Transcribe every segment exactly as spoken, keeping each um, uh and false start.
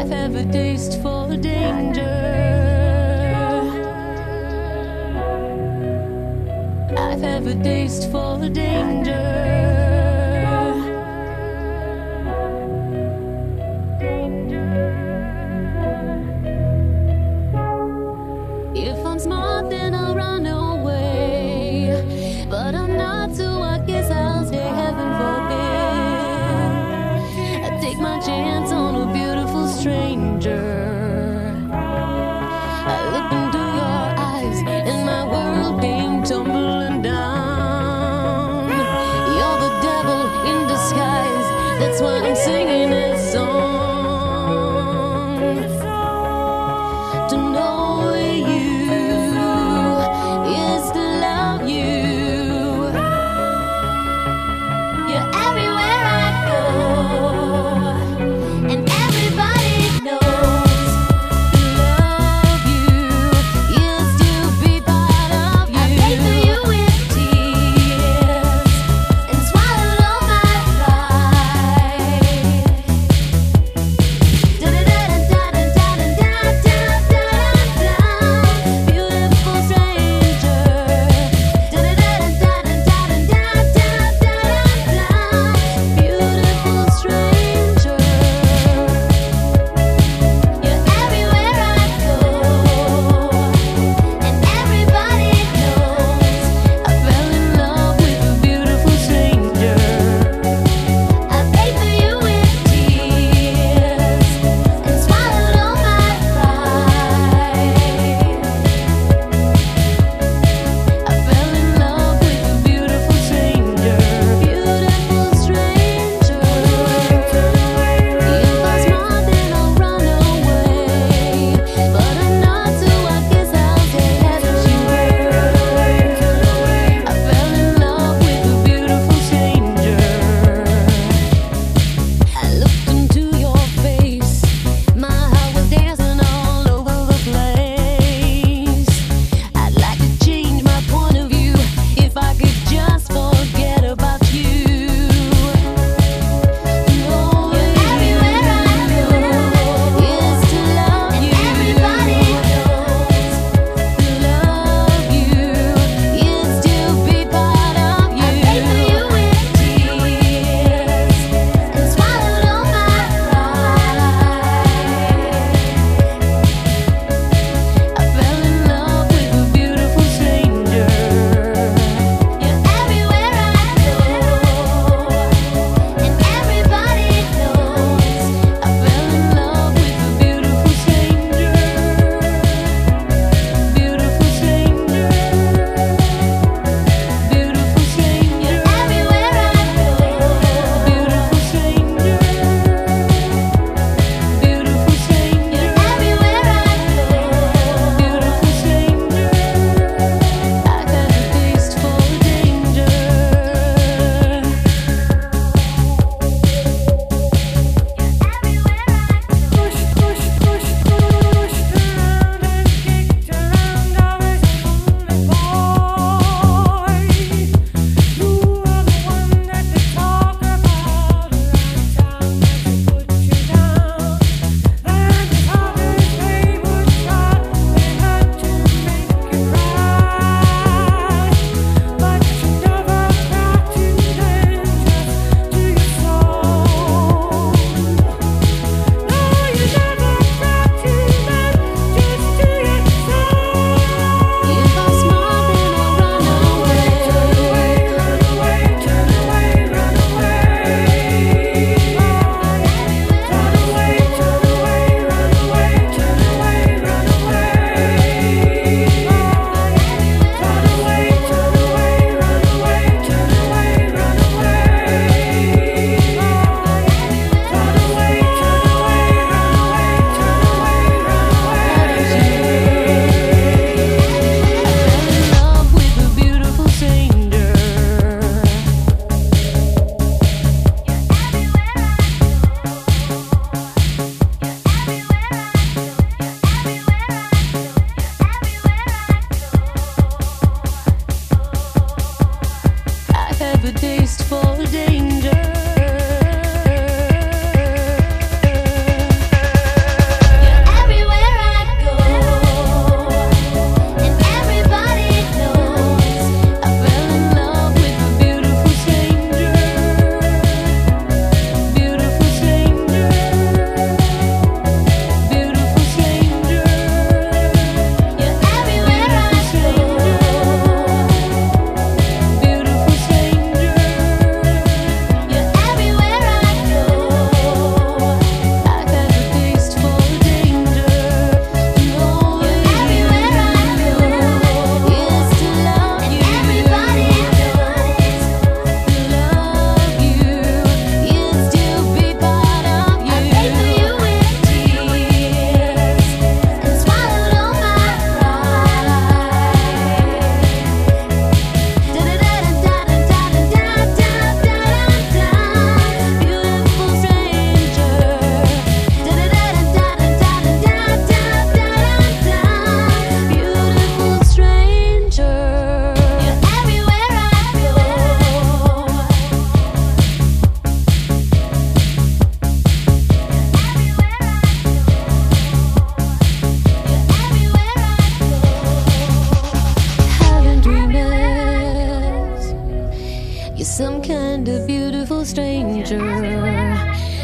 I've ever tasted for danger. I've ever tasted for danger. If I'm smart, then I'll run away. But I'm not, so I guess I'll stay. Heaven forbid I take my chance on a beautiful stranger. I look into your eyes, and my world came tumbling down. You're the devil in disguise. That's why I'm singing this song. To know you is to love you. You're everywhere I go, and everybody knows to love you is to be part of you. I pray for you with tears and swallowed all my pride.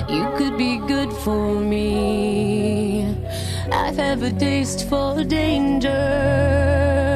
You could be good for me. I've have a taste for danger.